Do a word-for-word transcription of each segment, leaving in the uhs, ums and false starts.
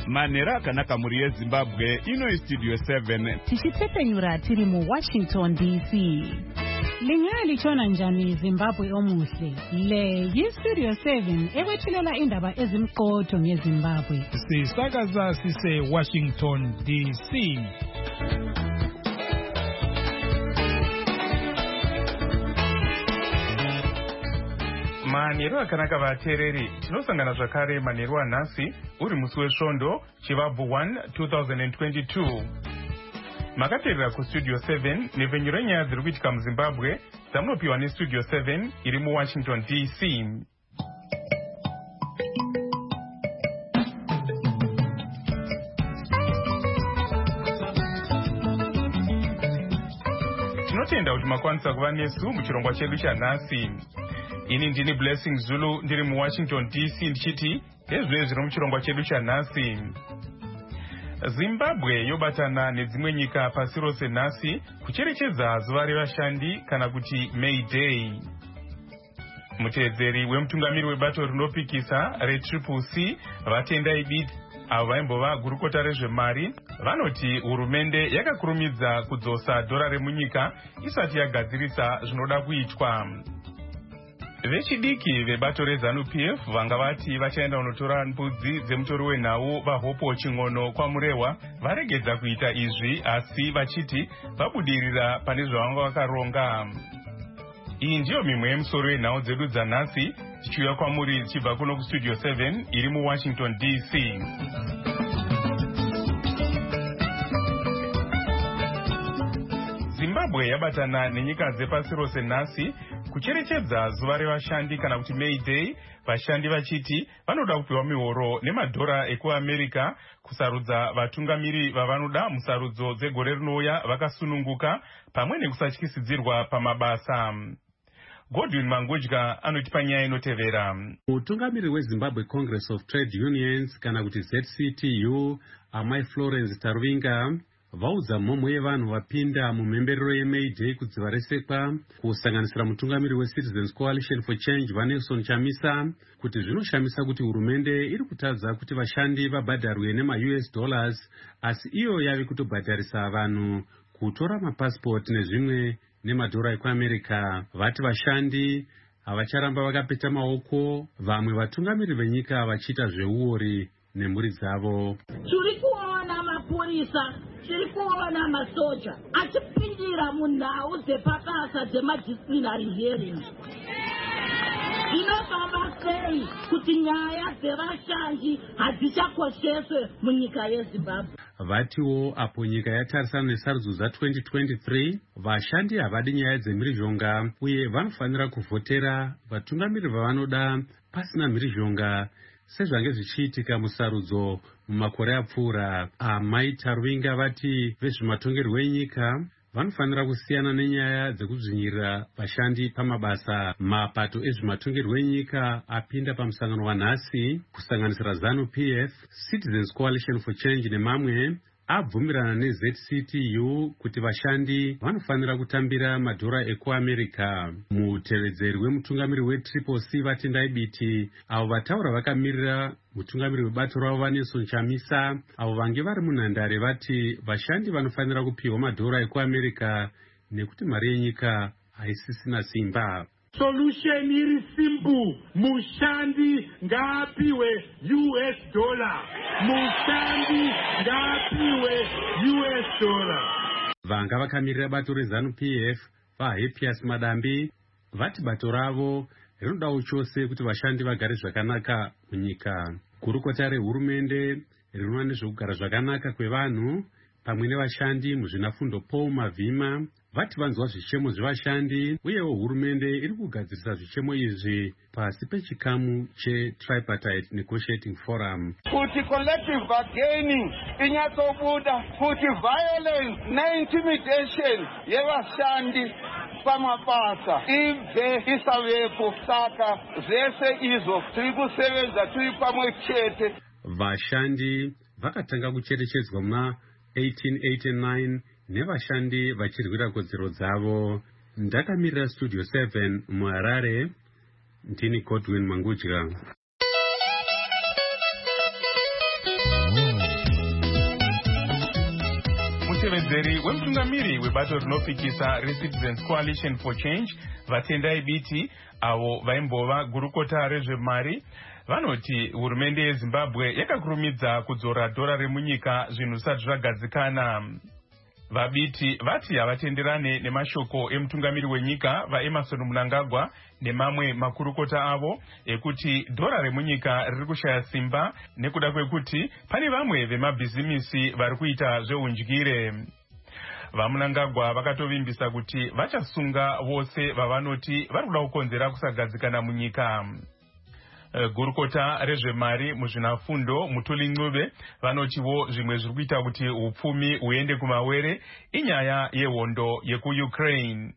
Manera akanaka muri yeZimbabwe ino Studio seven. Tichitepenyura tiri mu Washington D C. Lingali chona njani Zimbabwe omuhle. Le yi Studio seven ekwethulela indaba ezimqotho ngeZimbabwe. Sisakaza sise Washington D C. Manero akanaka vatereri tinosangana zvakare manero anhasi uri musi wesvondo chivabvu one twenty twenty-two. Makateerera kustudio seven nepfenyuro yenyaya dziri kuitika muZimbabwe dzamunopiwa nestudio seven iri muWashington D C. Tinotenda kuti makwanisa kuva nesu muchirongwa chedu chanhasi. Ini ndini Blessing Zulu ndiri muWashington D C ndichiti ezve zviri muchirongwa chedu chanhasi. Zimbabwe yobatana nedzimwe nyika pasi rose nhasi kucherechedza zuva revashandi kana kuti May Day. Muteedzeri wemutungamiri webato rinopikisa retriple C vatendai biti avo vaimbova gurukota rezvemari vanoti hurumende yakakurumidza kudzosa dhora remunyika isati yagadzirisa zvinoda kuitwa. Vechidiki vebato reZANU-P F vanga vati vachaenda kunotora mbudzi dzemutori wenhau vaHopo Ching'ono kwaMurehwa varegedza kuita izvi asi vachiti vabudirira pane zvavanga vakaronga. Iyi ndiyo mimwe yemusoro yenhau dzedu dzanhasi tichiuya kwamuri tichibva kuno kustudio seven iri muWashington D C. Zimbabwe yabatana nenyika dzepasi rose nhasi kucherechedza zuva revashandi kana kuti May Day, vashandi vachiti vanoda kupiwa mihoro nemadhora ekuAmerica kusarudza vatungamiri vavanoda musarudzo dzegore rinouya vakasununguka pamwe nekusatyisidzirwa pamabasa. Godwin Mangudya anotipa nyaya inotevera. Mutungamiri weZimbabwe Congress of Trade Unions kana kuti Z C T U Amai Florence Taruvinga vaudza mhomho yevanhu vapinda mumhemberero yeMay Day kudziva resekwa kusanganisira mutungamiri weCitizens Coalition for Change Vanelson Chamisa kuti zvinoshamisa kuti hurumende iri kutadza kuti vashandi vabhadharwe nema-U S dollars asi iyo yave kutobhadharisa vanhu kutora mapasipoti nezvimwe nemadhora ekuAmerica. Vati vashandi havacharamba vakapeta maoko, vamwe vatungamiri venyika vachiita zveuori nemhuri dzavo. Tiri kuona mapurisa, tiri kuona masoja achipindira munhau dzepakasa dzemadisciplinary hearings. Inofamba sei kuti nyaya dzevashandi hadzichakosheswe munyika yeZimbabwe. Vatiwo apo nyika yatarisana nesarudzo dza-twenty twenty-three vashandi havadi nyaya dzemhirizhonga uye vanofanira kuvhotera vatungamiri vavanoda pasina mhirizhonga sezvange zvichiitika musarudzo mumakore apfuura. Amai Taruvinga vati vezvematongerwo enyika vanofanira kusiyana nenyaya dzekudzvinyirira vashandi pamabasa. Mapato ezvematongerwo enyika apinda pamusangano wanhasi kusanganisira ZANU-P F, Citizens Coalition for Change nemamwe abvumirana neZ C T U kuti vashandi vanofanira kutambira madhora ekuAmerica. Mutevedzeri wemutungamiri weTriple C vatendai biti avo vataura vakamirira mutungamiri webato ravo Vanelson Chamisa avo vange vari munhandare vati vashandi vanofanira kupiwa madhora ekuAmerica nekuti mari yenyika haisisina simba. Solution iri simple, mushandi ngaapiwe U S dollar. Mushandi ngaapiwe U S dollar. Vanga vakamirira bato reZANU-P F vaHappiest Madambi vati bato ravo rinodawo chose kuti vashandi vagare zvakanaka munyika. Gurukota rehurumende rinoona nezvekugara zvakanaka kwevanhu pamwe nevashandi muzvinafundo Paul Mavhima vati vanzwa zvichemo zvevashandi uyewo hurumende iri kugadzirisa zvichemo izvi pasi pechikamu cheTripartite Negotiating Forum. Kuti collective bargaining inyatsobuda, kuti violence neintimidation yevashandi pamabasa ibve isavepo. Saka zvese izvo tiri kusevenza tiri pamwe chete. Vashandi vakatanga kucherechedzwa muna eighteen eighty-nine nevashandi vachirwira kodzero dzavo. Ndakamirira Studio seven muHarare, ndini Godwin Mangudya. mutevedzeri wemutungamiri webato rinopikisa reCitizens Coalition for Change vatendai biti avo vaimbova gurukota rezvemari vanoti hurumende yeZimbabwe yakakurumidza kudzora dhora remunyika zvinhu zvisati zvagadzikana. Vabiti vati havatenderane nemashoko emutungamiri wenyika vaEmerson Mnangagwa nemamwe makurukota avo ekuti dhora remunyika riri kushaya simba nekuda kwekuti pane vamwe vemabhizimisi vari kuita zveundyire. VaMnangagwa vakatovimbisa kuti vachasunga vose vavanoti vari kuda kukonzera kusagadzikana munyika. Gurukota rezvemari muzvinafundo Mutuli Ncube vanotiwo zvimwe zviri kuita kuti upfumi huende kumawere inyaya yehondo yekuUkraine.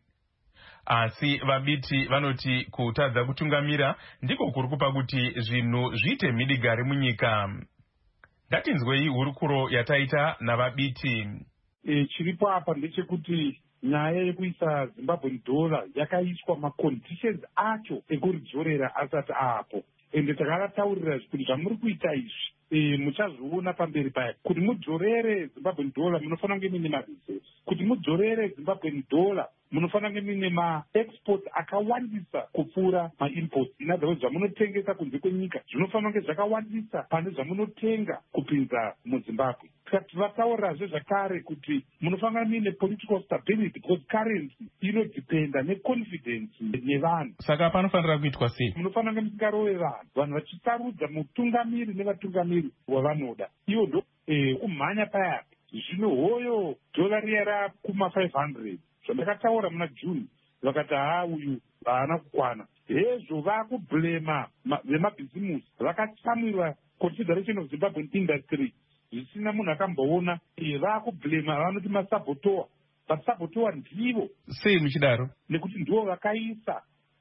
Asi vabiti vanoti kutadza kutungamira ndiko kuri kupa kuti zvinhu zviite mhidigari munyika. Ngatinzwei hurukuro yataita navabiti. E, chiripo apa ndechekuti nyaya yekuisa Zimbabwean dollar yakaiswa maconditions acho ekuridzorera asati apo. Ende takataurira kuti zvamuri kuita izvi e, muchazviona pamberi paya kuti mudzorere Zimbabwean dollar munofanira kunge muine mareserves, kuti mudzorere Zimbabwean dollar munofanira kunge muine maexports akawandisa kupfuura maimports. In other words, zvamunotengesa kunze kwenyika zvinofanira kunge zvakawandisa pane zvamunotenga kupinza muZimbabwe. Tivataurirazve zvakare kuti munofanira muine political stability because currency inodhipenda neconfidence nevanhu. Saka panofanira kuitwa sei? Munofanira kunge musingarove vanhu, vanhu vachisarudza mutungamiri nevatungamiri wavanoda. Ivo ndo eh, kumhanya paya. Zvino hoyo dhola riya rakuma five hundred zvandakataura muna June vakati haa uyu haana kukwana. Hezvo vakublema vemabhizimusi vakatsamwirwa Confederation of Zimbabwean Industry zvisina munhu akamboona. Vakublema vanoti masabotoa, masabotoa ndivo. Sei muchidaro? Nekuti ndivo vakaisa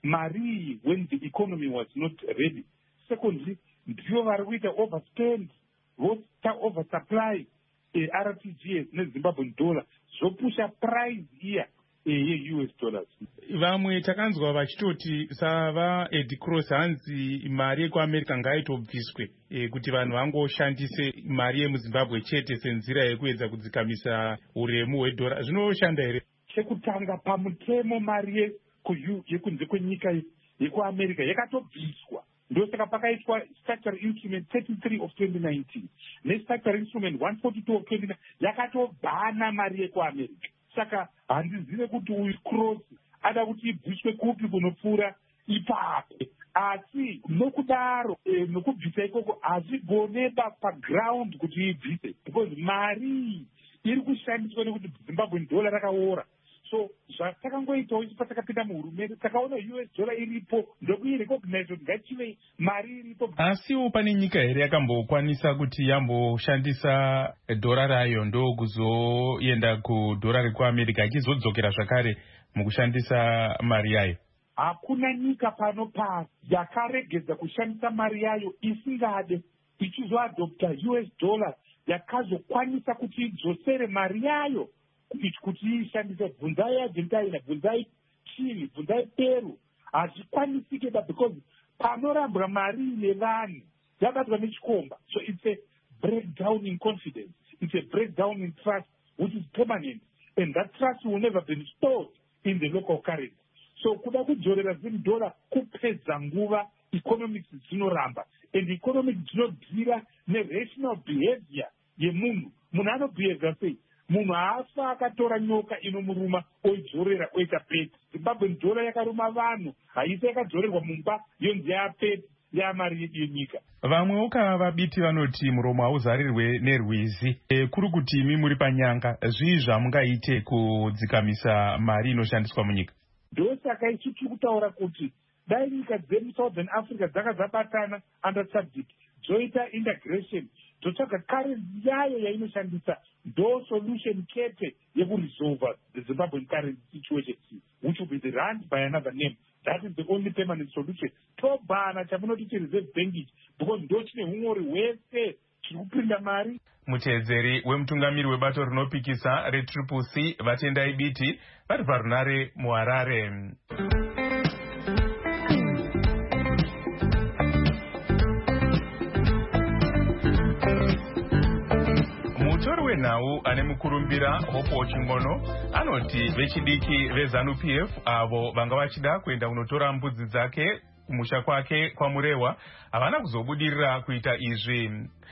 mari when the economy was not ready. Secondly, ndivo vari kuita overspend, voita oversupply R T G S neZimbabwean dollar zvopusha price iya ye-U S dollars. Vamwe takanzwa vachitoti sava Ed Cross hanzi mari yekuAmerica ngaitobviswe e, kuti vanhu vangoshandise mari yemuZimbabwe chete senzira yekuedza kudzikamisa uremu hwedhora. Zvinoshanda here? Chekutanga pamutemo mari yekunze kwenyika yekuAmerica yakatobviswa. Ndosaka pakaitwa structural instrument thirty-three of twenty nineteen nestructural instrument one forty-two of twenty nineteen yakatobhana mari yekuAmerica. Saka handizive kuti uyu Cross ada kuti ibviswe kupi kunopfuura ipapo. Asi nokudaro e, nokubvisa ikoko hazvigoneba paground kuti ibvise because mari iri kushandiswa nekuti Zimbabwean dollar rakaora. So zvatakangoitawo isu patakapinda muhurumende takaona U S dollar iripo ndokuirecognize kuti ngachive mari iripo. Asiwo pane nyika here yakambokwanisa kuti yamboshandisa dhora rayo ndokuzoenda kudhora rekuAmerica ichizodzokera zvakare mukushandisa mari yayo? Hakuna nyika pano pasi yakaregedza kushandisa mari yayo isingade ichizoadopta U S dollar yakazokwanisa kuti idzosere mari yayo kuti ishandise. Bvunzai Argentina, bvunzai Chile, bvunzai Peru. Hazvikwanisike because panorambwa mari nevanhu yabatwa nechikomba. So it's a breakdown in confidence. It's a breakdown in trust which is permanent. And that trust will never be restored in the local currency. So kuda kudzorera zim dollar kupedza nguva economics dzinoramba. And economics dzinobvira nerational behavior yemunhu. Munhu anobehavia sei? Munhu haafa akatora nyoka inomuruma oidzorera oita peti. Zimbabwean dollar yakaruma vanhu haisi yakadzorerwa mumba yonzi yapeti yamari yenyika. Vamwewo kana vabiti vanoti muromo hauzarirwe nerwizi. E, kuri kuti imi muri panyanga zvii zvamungaite kudzikamisa mari inoshandiswa munyika? Ndosaka isu tiri kutaura kuti dai nyika dzemuSouthern Africa dzaka dzabatana under SADC dzoita integration dzotsvaga currency yayo yainoshandisa ndo solution kete yekuresolve the Zimbabwean currency situation which will be the rand by another name. That is the only permanent solution. Tobhana chamunoti reserve bank because ndo chine humori hwese chiri kupinda mari. Muteedzeri wemutungamiri webato rinopikisa retriple C vatendai biti vari parunare muHarare. wenhau ane mukurumbira Hope Ochingono anoti vechidiki veZANU P F avo vanga vachida kuenda kunotora mbudzi dzake kumusha kwake kwaMurewa havana kuzobudirira kuita izvi.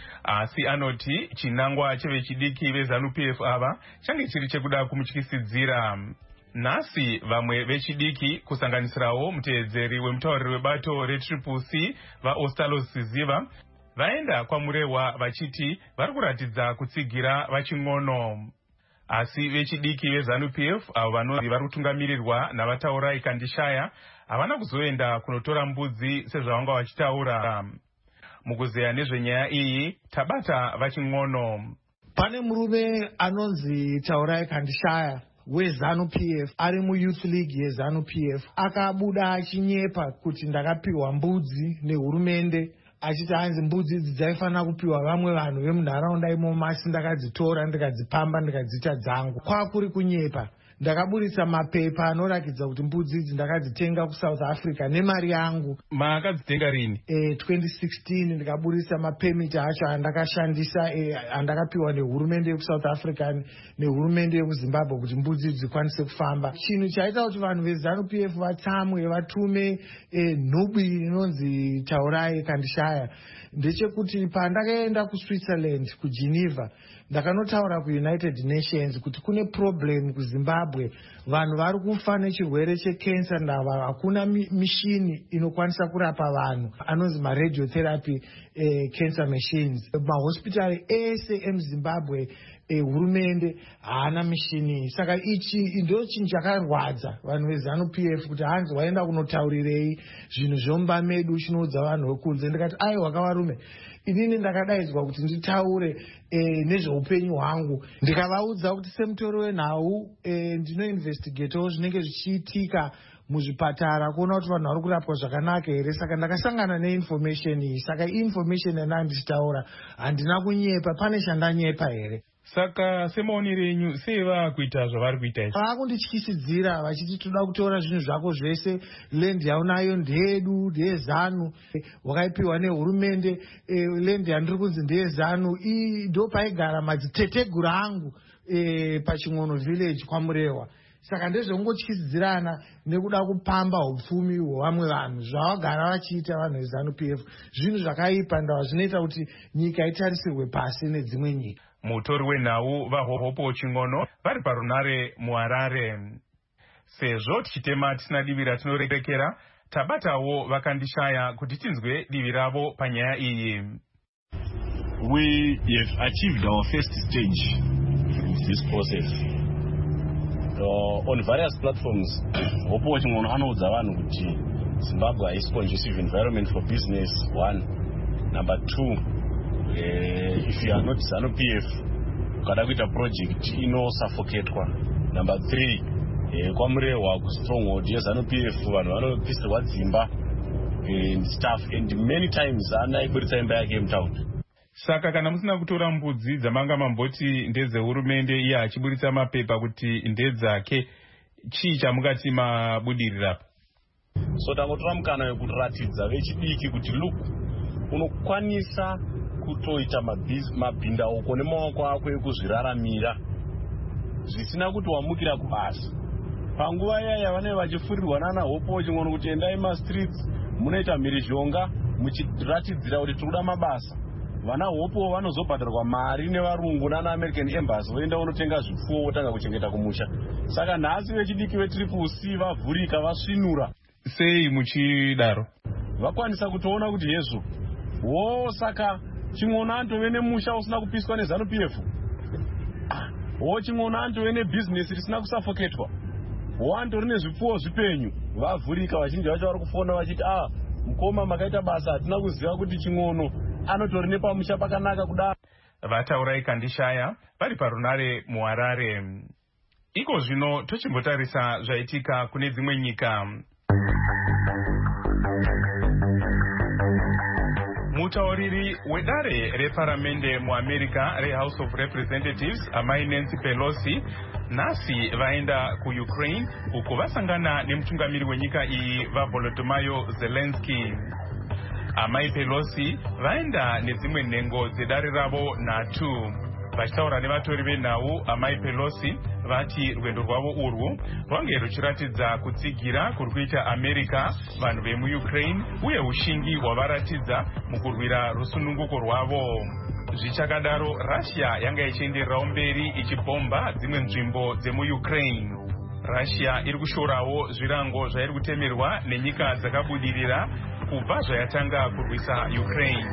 Asi anoti chinangwa chevechidiki veZANU P F ava change chiri chekuda kumutyisidzira. Nhasi vamwe vechidiki kusanganisirawo muteedzeri wemutauriri webato reTriple C vaOstalos Ziva vaenda kwaMurewa vachiti vari kuratidza kutsigira vaching'ono. Asi vechidiki veZANU P F avo vanonzi vari kutungamirirwa navataurai Kandishaya havana kuzoenda kunotora mbudzi sezvavanga vachitaura. Mukuzeya nezvenyaya iyi tabata vaching'ono. Pane murume anonzi Taurai Kandishaya weZANU P F ari muYouth League yeZANU P F akabuda achinyepa kuti ndakapiwa mbudzi nehurumende, achiti hanzi mbudzi idzi dzaifanira kupiwa vamwe vanhu vemunharaunda imomo, asi ndakadzitora ndikadzipamba ndikadziita dzangu. Kwakuri kunyepa. Ndakaburitsa mapepa anoratidza kuti mbudzi idzi ndakadzitenga kuSouth Africa nemari yangu. Makadzitenga rini? Eh, twenty sixteen ndikaburitsa mapemiti acho andakashandisa eh, andakapiwa nehurumende yeSouth Africa nehurumende yeZimbabwe kuti mbudzi idzi dzikwanise kufamba. Chinhu chaita kuti vanhu veZANU P F vatsamwe vatume eh, nhubi inonzi Taurai Kandishaya ndechekuti pandakaenda kuSwitzerland kuGeneva ndakanotaura kuUnited Nations kuti kune problem kuZimbabwe, vanhu vari kufa nechirwere chekensa ndava hakuna mishini inokwanisa kurapa vanhu anonzi maradiotherapy eh, cancer machines. Mahospitari ese emuZimbabwe eh, hurumende haana mishini. Saka ichi ndo chinhu chakarwadza vanhu veZANU P F kuti hanzi waenda kunotaurirei zvinhu zvomba medu chinoudza vanhu vekunze. Ndikati aiwa kavarume, inini ndakadaidzwa kuti nditaure eh, nezveupenyu hwangu. Ndikavaudza kuti semutori wenhau eh, ndinoinvestigatewo zvinenge zvichiitika muzvipatara kuona kuti vanhu vari kurapwa zvakanaka here. Saka ndakasangana neinformation iyi. Saka information yana ndichitaura handina kunyepa. Pane chandanyepa here? Saka semaonero enyu sei vakuita zvavari kuita izvi? Vakundityisidzira vachiti toda kutora zvinhu zvako zvese, land yaunayo ndeyedu, ndeyeZANU, wakaipiwa nehurumende, e, land yandiri kunzi ndeyeZANU. Iyi ndo paigara madziteteguru angu e, paChing'ono village kwaMurewa. Saka ndezvongotyisidzirana nekuda kupamba upfumi hwevamwe vanhu zvavagara vachiita vanhu veZANU P F. Zvinhu zvakaipa ndava zvinoita kuti nyika itarisirwe pasi nedzimwe nyika. Mutori wenhau vaHope Ochingono vari parunare muHarare. Sezvo tichitema tisina divi ratinorekera, tabatawo vakandishaya kuti tinzwe divi ravo panyaya iyi. We have achieved our first stage in this process. Uh, on various platforms, Hope Ochingono anoudza vanhu kuti Zimbabwe haisi conducive environment for business, one. Number two, Uh, if you are not ZANU P F, ukada kuita project inosuffocatewa. Number three, uh, kwaMurewa kustronghold yeZANU P F vanhu vanopisirwa dzimba and stuff, and many times ana iburitsa imba yake mutaundi. Saka kana musina kutora mbudzi dzamanga mamboti ndedzehurumende iye achiburitsa mapepa kuti ndedzake, chii chamungati mabudirira? So tangotora mukana wekuratidza vechidiki kuti look, unokwanisa kutoita mabhindauko nemaoko ako ekuzviraramira zvisina kuti wamukira kubasa. Panguva yaya vanenge vachifurirwa nana Hope Ochingono kuti endai mastreets munoita mhirizhonga muchiratidzira kuti tikuda mabasa. Vana Hope vanozobhadharwa mari nevarungu nana American Embassy voenda vonotenga zvipfuwo votanga kuchengeta kumusha. Saka nhasi vechidiki veTriple C vavhurika vasvinura. Sei muchidaro? Vakwanisa kutoona kuti hezvo wo saka Ching'ono andove nemusha usina kupiswa neZANU P F. Wo Ching'ono andove nebusiness risina kusuffocatewa. Wo andori nezvipfuwo zvipenyu. Vavhurika vazhinji vacho vari kufona vachiti ah mukoma makaita basa hatina kuziva kuti Ching'ono anotori nepamusha pakanaka kudaro. Vataurai Kandishaya vari parunare muHarare. Iko zvino tochimbotarisa zvaitika kune dzimwe nyika. Mutauriri wedare reparamende muAmerica reHouse of Representatives amai Nancy Pelosi nhasi vaenda kuUkraine uko vasangana nemutungamiri wenyika iyi vaVolodymyr Zelensky. Amai Pelosi vaenda nedzimwe nhengo dzedare ravo nhatu. vachitaura nevatori venhau amai Pelosi vati rwendo rwavo urwu rwange ruchiratidza kutsigira kuri kuita America vanhu vemuUkraine uye ushingi hwavaratidza mukurwira rusununguko rwavo. Zvichakadaro, Russia yanga ichiendererawo mberi ichibhomba dzimwe nzvimbo dzemuUkraine. Russia iri kushorawo zvirango zvairi kutemerwa nenyika dzakabudirira kubva zvayatanga kurwisa Ukraine.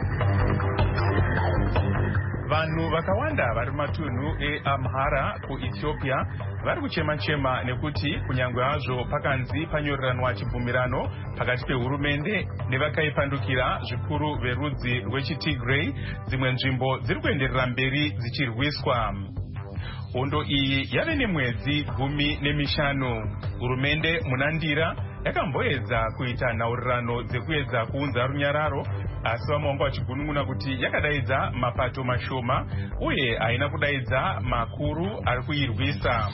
Vanhu vakawanda vari matunhu eAmhara kuEthiopia vari kuchema-chema nekuti kunyangwe hazvo pakanzi panyoreranwa chibvumirano pakati pehurumende nevakaipandukira zvikuru verudzi rwechiTigray, dzimwe nzvimbo dziri kuenderera mberi dzichirwiswa. Hondo iyi yave nemwedzi gumi nemishanu. Hurumende munandira yakamboedza kuita nhaurirano dzekuedza kuunza runyararo, asi vamwe vanga vachigunun'una kuti yakadaidza mapato mashoma uye haina kudaidza makuru ari kuirwisa.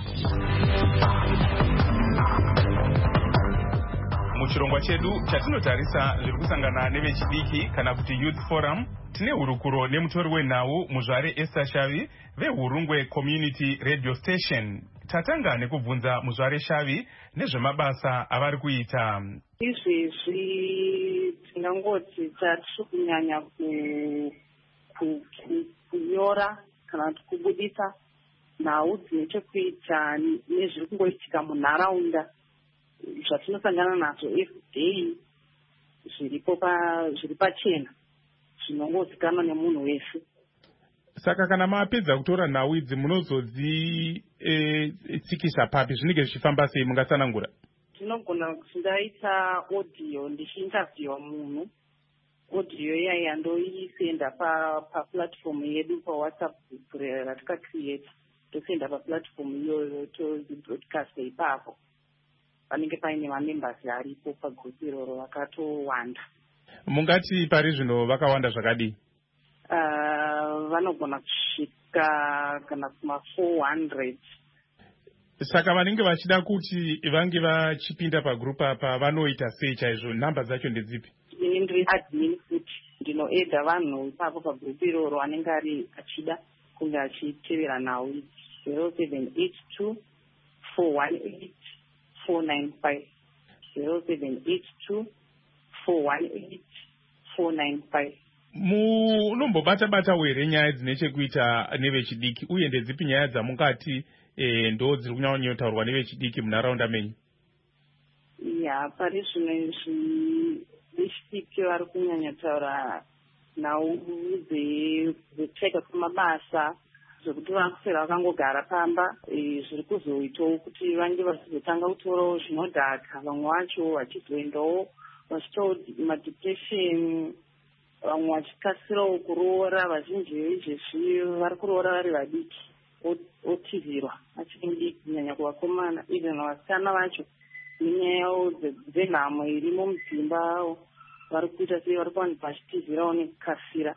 Muchirongwa chedu chatinotarisa zviri kusangana nevechidiki kana kuti Youth Forum, tine hurukuro nemutori wenhau Muzvare Esther Shavi veHurungwe Community Radio Station. Tatanga nekubvunza Muzvare Shavi nezvemabasa avari kuita. Izvezvi tinangoti tatiri kunyanya kunyora kana kuti kubudisa nhau dzine chekuita nezviri kungoitika munharaunda zvatinosangana nazvo everyday zviripo zviri pachena zvinongozikanwa nemunhu wese. Saka kana mapedza kutora nhau idzi munozodzi-tsikisa e, papi zvinenge zvichifamba sei, mungatsanangura? Tinogona kuti ndaita audio ndichiinterviewa munhu, audio iyayi yandoisenda paplatform yedu pawhatsapp ratikacreata, tosenda paplatform iyoyo tozibroadcasta ipapo. Panenge paine mamembers aripo pagrupu iroro vakatowanda. Mungati pari zvino vakawanda zvakadii? Uh, vanogona kusvika kana kuma four hundred. Saka vanenge vachida kuti vange vachipinda pagrupu apa vanoita sei chaizvo? Nhamba dzacho ndedzipi? Ini ndiri admin futi, ndinoedha vanhu ipapo pagrupu iroro anenge ari achida kunge achitevera nhau idzi. zero seven eight two four one eight four nine five zero seven eight two four one eight four nine five. Munombobata-bata here nyaya dzine chekuita nevechidiki uye ndedzipi nyaya dzamungati e, ndo dziri kunyanyotaurwa nevechidiki munharaunda menyu? Ya, pari zvino izvi vechidiki vari kunyanyotaura nhau dzekupfeka kwemabasa, zvekuti vakusera vakangogara pamba, zviri kuzoitawo kuti vange vachizotanga kutorawo zvinodhaka, vamwe vacho vachizoendawo vachitawo madepression, vamwe vachikasirawo kuroora. Vazhinji veizvezvi vari kuroora vari vadiki, otizirwa achiri mudiki kunyanya kuvakomana, even vasikana vacho nenyaya yavo dzenhamo irimo mudzimba avo vari kuita sei vari kuwanikwa vachitizirawo nekukasira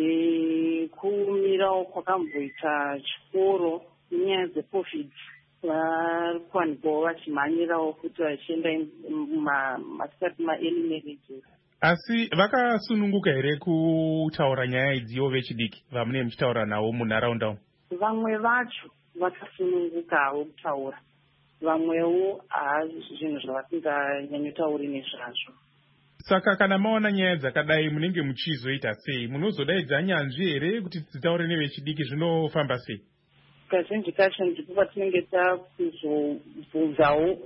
nekumirawo kwakamboita chikoro nenyaya dzecovid. Vari kuwanikwawo vachimhanyirawo kuti vachienda matikati maearly marriages. Asi vakasununguka here kutaura nyaya idziwo vechidiki vamune muchitaura navo munharaunda umu? Vamwe vacho vakasunungukawo kutaura, vamwewo haazi zvinhu zvavasinganyanyotauri nezvazvo. Saka kana maona nyaya dzakadai munenge muchizoita sei? Munozodaidza nyanzvi here kuti dzitaure nevechidiki? Zvinofamba sei? Kazhinji kacho ndipo patinenge takuzobvunzawo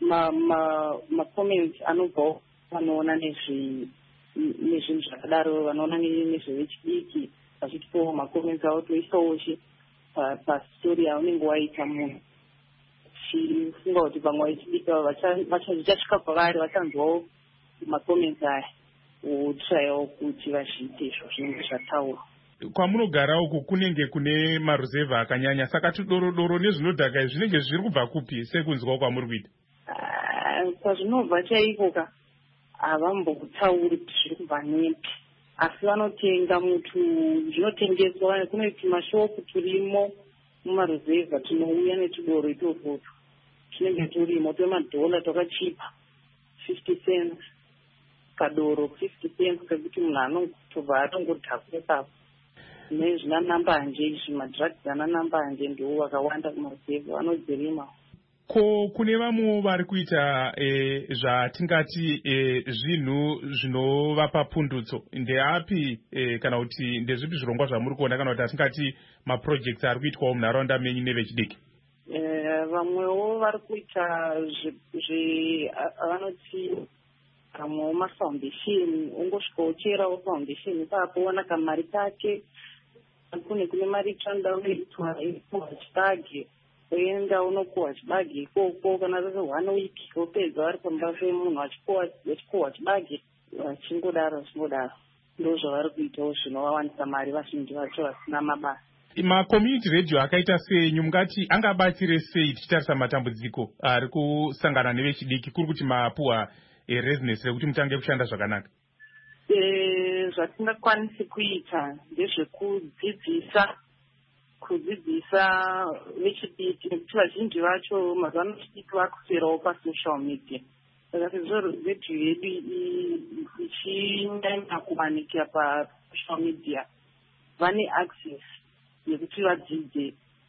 macomments anobvawo vanoona nezvinhu zvakadaro, vanoona nezvevechidiki, vachitipawo macomments avo toisawoche pastori yaunenge waita munhu. Chifunga kuti vamwe vechidiki vachasvika kwavari vachanzwawo macomments aya wotrayawo kuti vazviite izvo zvinenge zvataurwa. Kwamunogara uku kunenge kune maruzevha akanyanya, saka tudoro-doro nezvinodhaka zvinenge zviri kubva kupi sekunzwa kwamuri kuita? Kwazvinobva chaiko ka havambokutauri kuti zviri kubva nepi, asi vanotenga mutu zvinotengeswa. Kune tumashopu turimo mumaruzevha tunouya netudoro itotoko tunenge turimo twemadhola twakachipa fifty cents kadoro, fifty cents kekuti munhu anotobva atongodhakwe papo. nezvinanambanje izvi madrugs ananambanje ndiwo wakawanda kumasevhu vanodzirima. Ko kune vamwe vari kuita e, zvatingati e, zvinhu zvinovapa pundutso ndeapi e, kana kuti ndezvipi zvirongwa zvamuri kuona kana kuti atingati maprojects ari kuitwawo munharaunda menyu nevechidiki? Vamwewo vari kuita vanoti vamwewo mafoundation, ungosvika ucherawo foundation ipapo wana kamari kake kune kune mari itsvanda unoitwa ikuwa chibage oenda unokuhwa chibage ikoko kana sase one week opedza vari pamba pemunhu achikuhwa chibage vachingodaro vachingodaro ndo zvavari kuitawo zvinovawanisa mari vazhinji vacho vasina mabasa. Macommunity radio akaita senyu mungati angabatsire sei tichitarisa matambudziko ari kusangana nevechidiki kuri kuti mapuwa residence rekuti mutange kushanda zvakanaka? Zvatingakwanisi kuita ndezvekudzidzisa kudzidzisa vechidiki nekuti vazhinji vacho mazuva vechidiki vakuswerawo pasocial media. Saka sezvo radio yedu ichinyanya kuwanikira pasocial media vane access yekuti vadzidze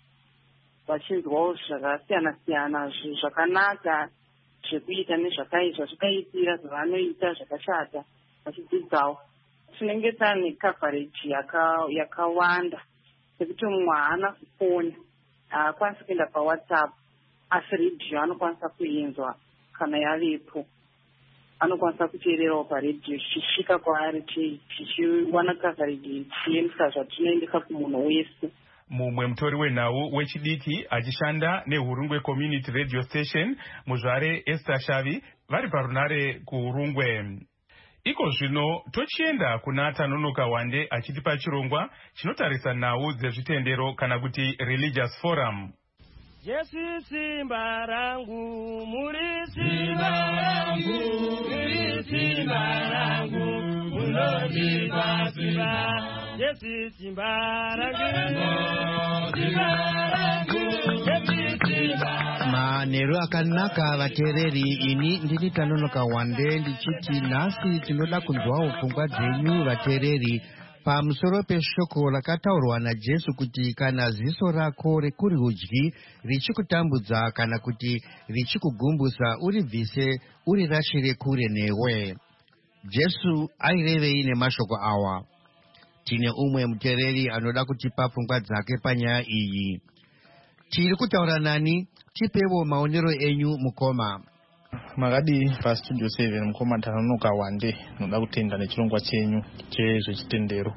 vachinzwawo zvakasiyana siyana zvakanaka zvekuita nezvakaitwa zvakaitira zvavanoita zvakashata vachidzidzawo. Tinenge tane coverage yakawanda sekuti mumwe haana kufoni haakwanisi kuenda pawhatsapp asi radio anokwanisa kuinzwa kana yavepo anokwanisa kuteererawo paredhiyo zvichisvika kwaari tichiwana coverage ichiendesa zvatinoendesa kumunhu wese. Mumwe mutori wenhau wechidiki achishanda nehurungwe community radio station muzvare Esther Shavi vari parunare kuhurungwe. Iko zvino tochienda kuna Tanonoka Wande achitipa chirongwa chinotarisa nhau dzezvitendero kana kuti religious forum. Jesu simba rangu, muri simba rangu, muri simba rangu, munondipa simba. Jesu simba rangu, simba rangu, Jesu simba rangu. Manero akanaka vateereri, ini ndiri Tanonoka Wande ndichiti nhasi tinoda kunzwawo pfungwa dzenyu vateereri pamusoro peshoko rakataurwa naJesu kuti kana ziso rako rekurudyi richikutambudza kana kuti richikugumbusa uribvise urirashire kure newe. Jesu airevei nemashoko awa? Tine umwe muteereri anoda kutipa pfungwa dzake panyaya iyi. Tiri kutaura nani? Tipewo maonero enyu mukoma. Makadi pastudio seven mukoma Tanonoka Wande, noda kutenda nechirongwa chenyu chezvechitendero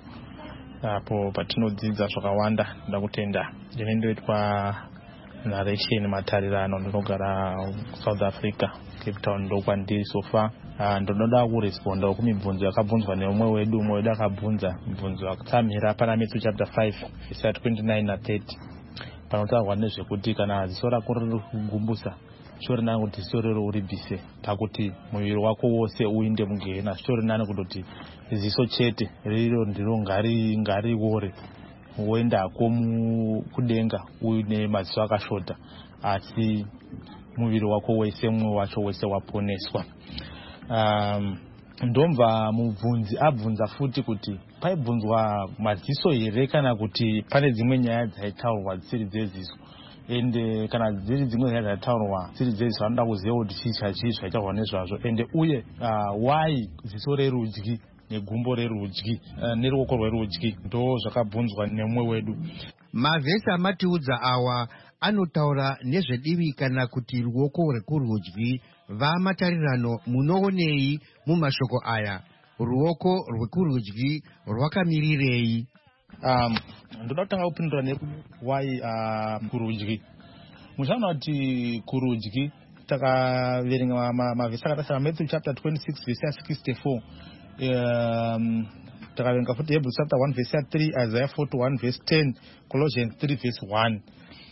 apo patinodzidza zvakawanda. Noda kutenda ndine ndoitwa narration matarirano ndinogara South Africa Cape Town ndokwandiri so far. Ndonoda kuresponda kumibvunzo yakabvunzwa neumwe wedu umwe wedu akabvunza mibvunzo akatsamira pana Matthew chapter five verse twenty-nine na thirty panotaurwa nezvekuti kana ziso rako riri kugumbusa shori nani kuti ziso rero uribvise pakuti muviri wako wose uinde mugehena. Shori nani kutoti ziso chete riro ndiro ngari ngari wore woendako kudenga uine maziso akashota asi muviri wako wese mumwe wacho wese waponeswa. Um, ndomva mubvunzi abvunza futi kuti paibvunzwa maziso here kana kuti pane dzimwe nyaya dzaitaurwa dzisiri dzeziso. Ende kana dziri dzimwe nyaya dzaitaurwa dzisiri dzeziso anoda kuziva kuti chii chachii zvaitaurwa nezvazvo. Ende uye uh, why ziso rerudyi negumbo rerudyi uh, neruoko rwerudyi ndo zvakabvunzwa nemumwe wedu. Mavhesi amatiudza awa anotaura nezvedivi kana kuti ruoko rwekurudyi. Vamatarirano munoonei mumashoko aya? Ruoko rwekurudyi rwakamirirei? Um, ndoda kutanga kupindura ne why uh, kurudyi. Muchaona kuti kurudyi takaverenga mavhesi akatasara Matthew chapter twenty-six verse sixty-four. Um, takaverenga futi Hebrews chapter one verse three, Isaiah forty-one verse ten, Colossians three verse one.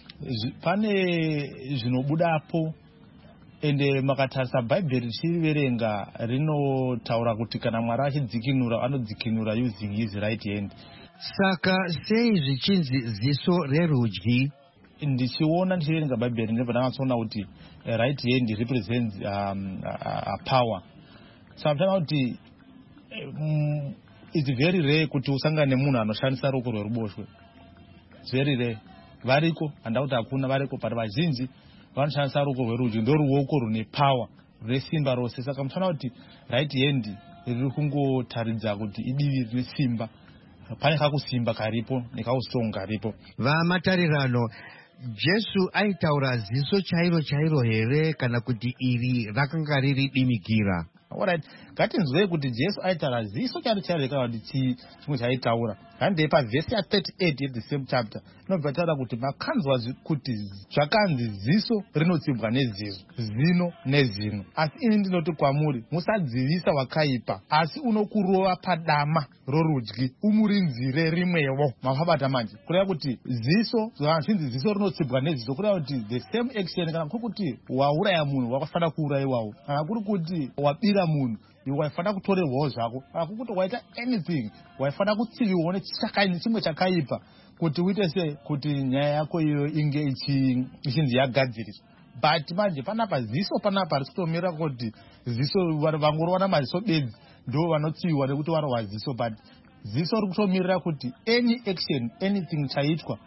Pane zvinobudapo ende makatarisa Bhaibheri tichiverenga rinotaura kuti kana Mwari achidzikinura anodzikinura using his right hand. Saka sei zvichinzi ziso rerudyi? Ndichiona ndichiverenga Bhaibheri ndibva ndakatsoona kuti right hand represents um, a, a power. Saka kuti um, it's very rare kuti usangane nemunhu anoshandisa ruoko rweruboshwe. It's very rare. Variko handa kuti hakuna variko, but vazhinji vanoshandisa ruoko rwerudyi, ndo ruoko rune power rune simba rose. Saka munofanira kuti right hand riri kungotaridza kuti idivi rine simba, pane kakusimba karipo nekakustrong karipo. Vamatarirano, Jesu aitaura ziso chairo chairo here kana kuti iri rakanga riri dimigira? Alright, ngatinzwei kuti Jesu aitaura ziso chairo chairo kana kuti chimwe chaitaura. Handei pavhesi ya thirty-eight ye the same chapter inobva taura kuti makanzwa kuti zvakanzi ziso rinotsimbwa neziso, zino nezino. Asi ini ndinoti kwamuri, musadzivisa wakaipa, asi unokurova padama rorudyi umurinzire rimwewo. Mafabata manje kureva kuti ziso, zvinzi ziso rinotsimbwa neziso, kureva kuti the same action, kana kuri kuti wauraya munhu wakafanira kuurayiwawo, kana kuri kuti wabira munhu waifanira kutorerwawo zvako, kana kuti waita anything waifanira kutsiviwa nechakaini chimwe chakaipa kuti uite se kuti nyaya yako iyo inge ichinzi yagadziriswa. But manje panapa ziso panapa risikutomira kuti ziso vangorova maziso bedzi ndo vanotsiviwa nekuti varova ziso, but ziso rikutomirira kuti any action, anything chaitwa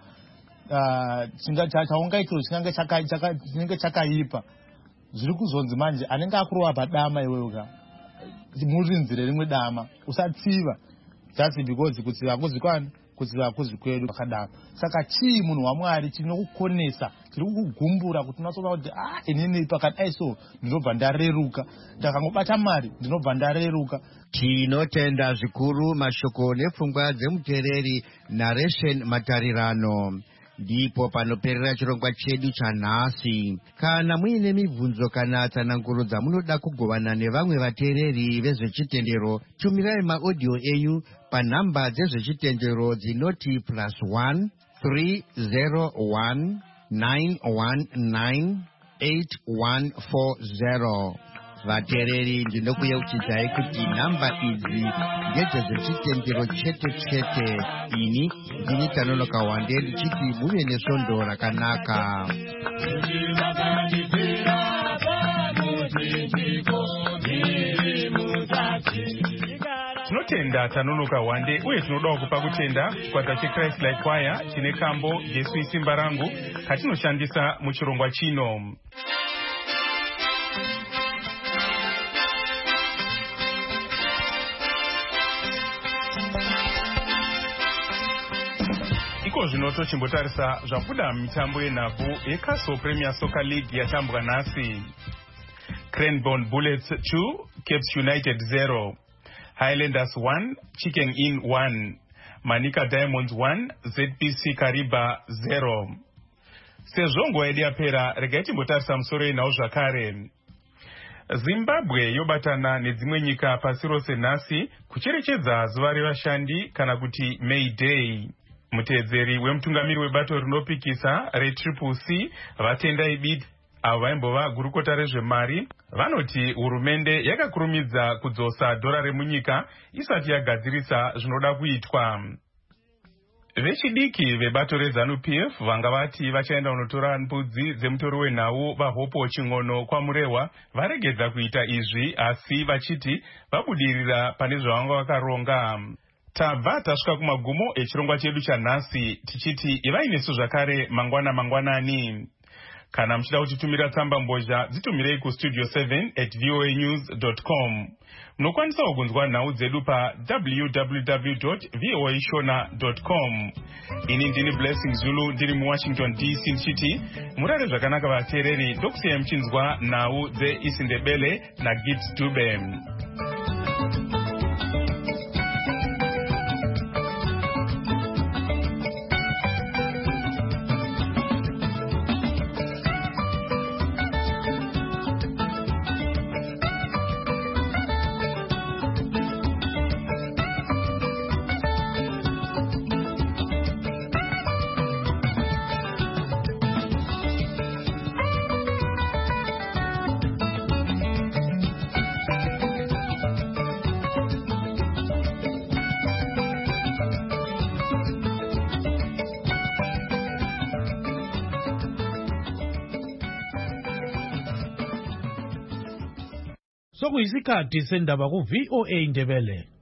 chaungaitiro chinenge chakaipa, zviri kuzonzi manje anenge akurova padama iwewe murinzire rimwe dama, usatsiva. Just because kutsiva kuzi kwani, kutsiva kuzi kwedu pakadama. Saka chii munhu waMwari chinokukonesa, chiri kukugumbura kuti unotsova kuti ah inini pakadai so ndinobva ndareruka, ndakangobata mari ndinobva ndareruka. Tinotenda zvikuru mashoko nepfungwa dzemuteereri Narration Matarirano. Ndipo panoperera chirongwa chedu chanhasi. Kana muine mibvunzo kana tsananguro dzamunoda kugovana nevamwe vateereri vezvechitendero, tumirai maaudio enyu panhamba dzezvechitendero dzinoti plus one three zero one nine one nine eight one four zero. Vateereri, ndinokuyeuchidzai kuti nhamba idzi ndedzezvechitendero chete chete. Ini ndini Kanonoka Wande ndichiti muve nesvondo rakanaka. Tinotenda Kanonoka Wande uye tinodawo kupa kutenda chikwata cheChrist Light Choir chine kambo Jesu isimba rangu katinoshandisa muchirongwa chino. Iko zvino tochimbotarisa zvabuda mitambo yenhabvu yeCastle Premier Soccer League yatambwa nhasi. Cranbourne Bullets two, Capes United zero, Highlanders one, Chicken Inn one, Manica Diamonds one, Z P C Kariba zero. Sezvo nguva yedu yapera, regai timbotarisa musoro yenhau zvakare. Zimbabwe yobatana nedzimwe nyika pasi rose nhasi kucherechedza zuva revashandi kana kuti May Day. Muteedzeri wemutungamiri webato rinopikisa retriple C vatendai bid avo vaimbova gurukota rezvemari vanoti hurumende yakakurumidza kudzosa dhora remunyika isati yagadzirisa zvinoda kuitwa. Vechidiki vebato reZANU-P F vanga vati vachaenda kunotora mbudzi dzemutori wenhau vaHopo Ching'ono kwaMurehwa varegedza kuita izvi, asi vachiti vabudirira pane zvavanga vakaronga. Tabva tasvika kumagumo echirongwa chedu chanhasi tichiti ivai nesu zvakare mangwana mangwanani. Kana muchida kutitumira tsamba mbozha dzitumirei kustudio seven at voa news dot com. Munokwanisa kugunzwa nhau dzedu pa w w w dot voa shona dot com. Ini ndini Blessing Zulu ndiri muWashington D C ndichiti murare zvakanaka vateereri, ndokusiyai muchinzwa nhau dzeIsindebele naGibbs Dube. Sokuyisikhathi sendaba ku V O A Ndebele.